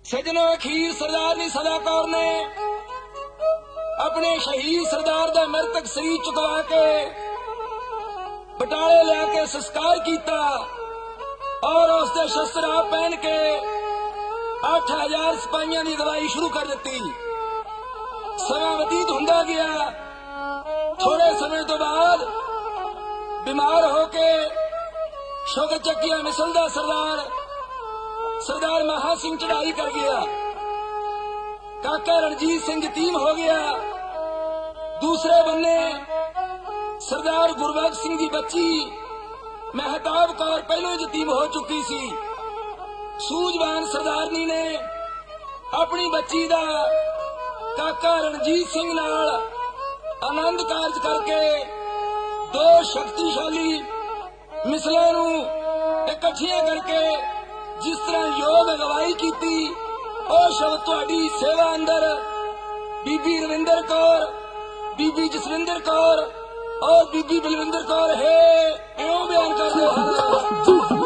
सजनों अखीर सरदारनी सदा कौर ने अपने शहीद सरदार दा मृतक शरीर चुकवा के बटाले लिया संस्कार किया और उसके शस्त्र आप पहन के 8000 सिपाहियों की दवाई शुरू कर दी। समा बतीत होंदा गया। थोड़े समय तो बाद बीमार होके शुगर चक्किया मिसलदा सरदार महा सिंह चढ़ाई कर गया। काका रणजीत सिंह यतीम हो गया। दूसरे बन्ने सरदार गुरबख्श सिंह की बच्ची महताब कौर पहले यतीम हो चुकी सी। सूझवान सरदारनी ने अपनी बच्ची दा काका रणजीत सिंह नाल आनंद कारज करके दो शक्तिशाली मिसलों नू इकट्ठियां करके जिस तरह योग अगवाई की और शब्द तुहाडी सेवा अंदर बीबी रविंदर कौर, बीबी जसविंदर कौर और बीबी बलविंदर कौर है, एवं बयान कर दो।